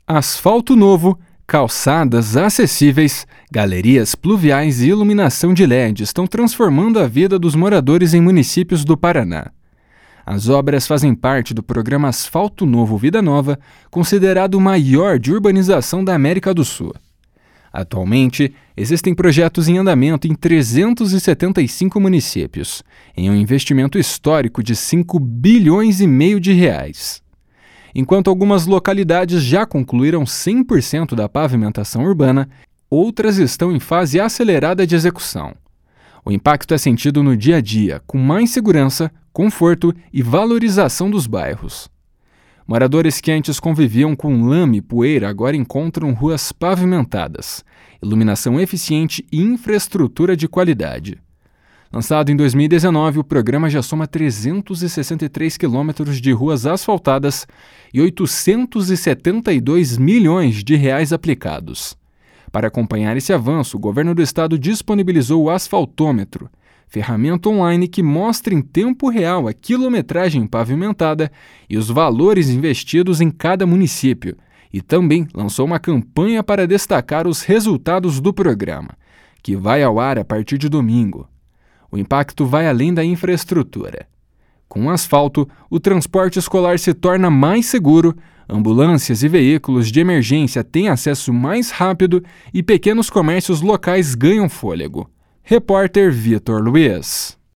Asfalto novo, calçadas acessíveis, galerias pluviais e iluminação de LED estão transformando a vida dos moradores em municípios do Paraná. As obras fazem parte do programa Asfalto Novo Vida Nova, considerado o maior de urbanização da América do Sul. Atualmente, existem projetos em andamento em 375 municípios, em um investimento histórico de 5,5 bilhões de reais. Enquanto algumas localidades já concluíram 100% da pavimentação urbana, outras estão em fase acelerada de execução. O impacto é sentido no dia a dia, com mais segurança, conforto e valorização dos bairros. Moradores que antes conviviam com lama e poeira agora encontram ruas pavimentadas, iluminação eficiente e infraestrutura de qualidade. Lançado em 2019, o programa já soma 363 quilômetros de ruas asfaltadas e 872 milhões de reais aplicados. Para acompanhar esse avanço, o governo do estado disponibilizou o Asfaltômetro, ferramenta online que mostra em tempo real a quilometragem pavimentada e os valores investidos em cada município, e também lançou uma campanha para destacar os resultados do programa, que vai ao ar a partir de domingo. O impacto vai além da infraestrutura. Com o asfalto, o transporte escolar se torna mais seguro, ambulâncias e veículos de emergência têm acesso mais rápido e pequenos comércios locais ganham fôlego. Repórter Vitor Luiz.